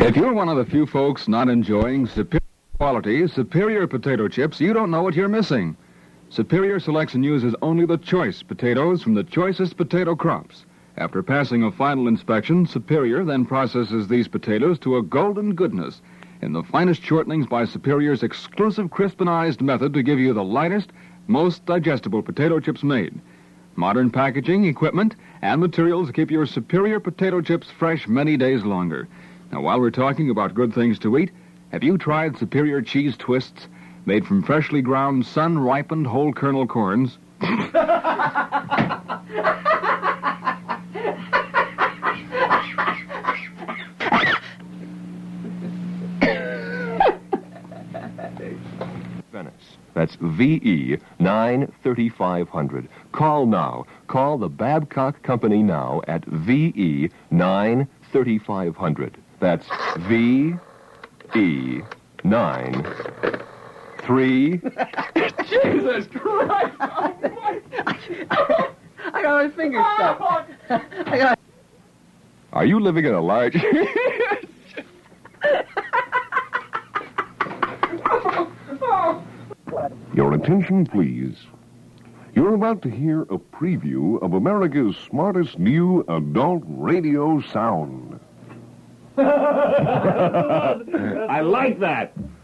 If you're one of the few folks not enjoying superior quality, superior potato chips, you don't know what you're missing. Superior selects and uses only the choice potatoes from the choicest potato crops. After passing a final inspection, Superior then processes these potatoes to a golden goodness in the finest shortenings by Superior's exclusive crispinized method to give you the lightest, most digestible potato chips made. Modern packaging, equipment, and materials keep your Superior potato chips fresh many days longer. Now, while we're talking about good things to eat, have you tried Superior cheese twists made from freshly ground, sun-ripened whole kernel corns? Venice. That's VE 93500. Call now. Call the Babcock Company now at VE 93500. That's VE 93500. Jesus Christ! I got my finger stuck. Are you living in a large... Your attention, please. You're about to hear a preview of America's smartest new adult radio sound. I like that.